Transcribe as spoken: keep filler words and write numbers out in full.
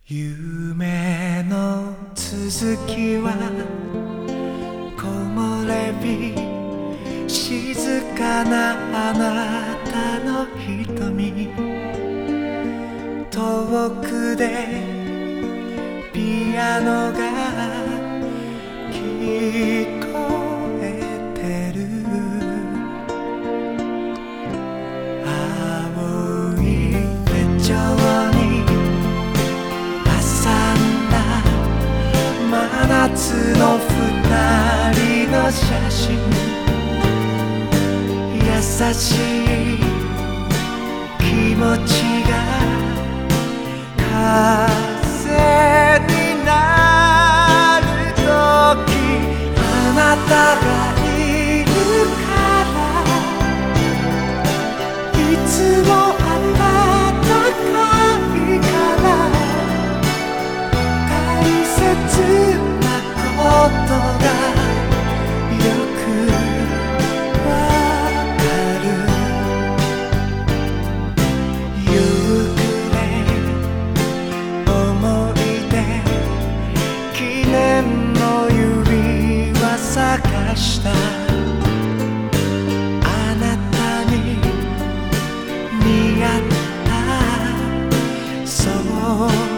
夢の続きは木漏れ日、静かなあなたの瞳、遠くでピアノが聞こえてる。青い手帳に挟んだ真夏の二人の写真、優しい気持ちが風になるとき、あなたがいるからいつも暖かいから、大切なことがよくわかる。ゆっくり思い出、記念の指輪探した。あなたに似合ったそう